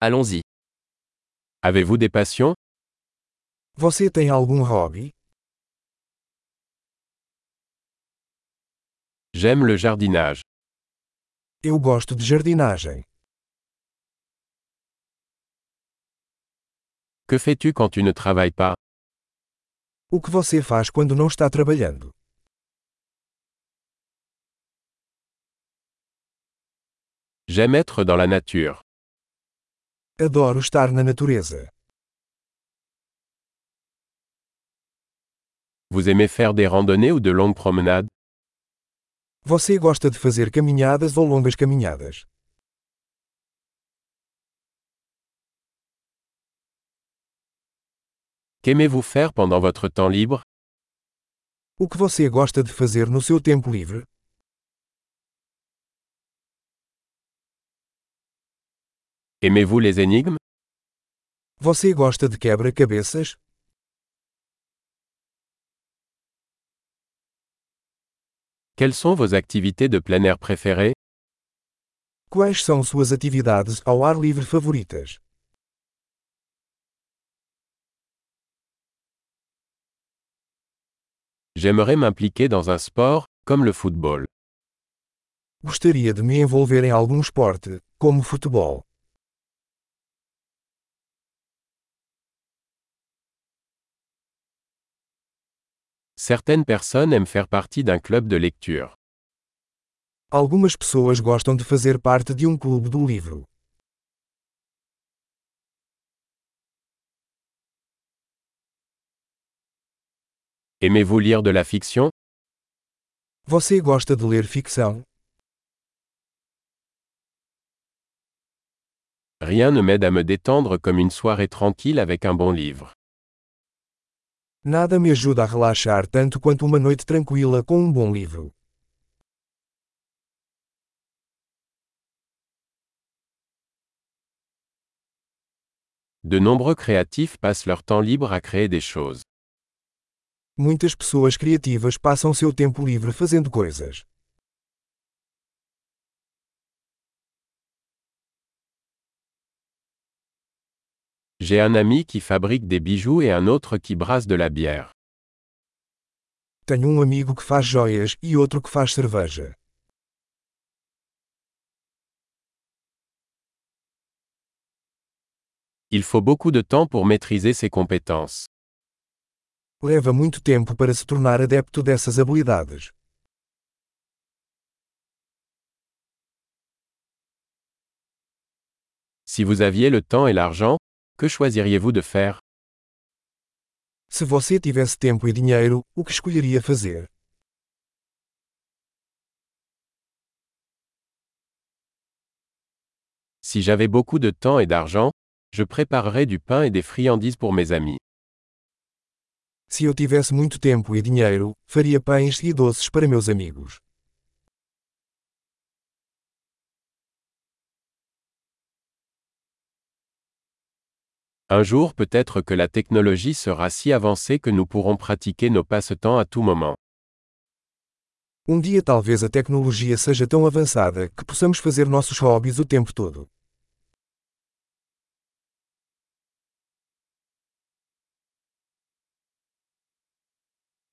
Allons-y. Avez-vous des passions? Você tem algum hobby? J'aime le jardinage. Eu gosto de jardinagem. Que fais-tu quand tu ne travailles pas? O que você faz quando não está trabalhando? J'aime être dans la nature. Adoro estar na natureza. Vous aimez faire des randonnées ou de longues promenades? Você gosta de fazer caminhadas ou longas caminhadas? Qu'aimez-vous faire pendant votre temps libre? O que você gosta de fazer no seu tempo livre? Aimez-vous les énigmes? Você gosta de quebra-cabeças? Quelles sont vos activités de plein air préférées? Quais são suas atividades ao ar livre favoritas? J'aimerais m'impliquer dans un sport, comme le football. Gostaria de me envolver em algum esporte, como futebol. Certaines personnes aiment faire partie d'un club de lecture. Algumas pessoas gostam de fazer parte de um clube do livro. Aimez-vous lire de la fiction? Você gosta de ler ficção? Rien ne m'aide à me détendre comme une soirée tranquille avec un bon livre. Nada me ajuda a relaxar tanto quanto uma noite tranquila com um bom livro. De nombreux créatifs passent leur temps libre à créer des choses. Muitas pessoas criativas passam seu tempo livre fazendo coisas. J'ai un ami qui fabrique des bijoux et un autre qui brasse de la bière. Tenho um amigo que faz joias e outro que faz cerveja. Il faut beaucoup de temps pour maîtriser ces compétences. Leva muito tempo para se tornar adepto dessas habilidades. Si vous aviez le temps et l'argent, que choisiriez-vous de faire? Se você tivesse tempo e dinheiro, o que escolheria fazer? Si j'avais beaucoup de temps et d'argent, je préparerais du pain et des friandises pour mes amis. Se eu tivesse muito tempo e dinheiro, faria pães e doces para meus amigos. Un jour peut-être que la technologie sera si avancée que nous pourrons pratiquer nos passe-temps à tout moment. Dia talvez a tecnologia seja tão avançada que possamos fazer nossos hobbies o tempo todo.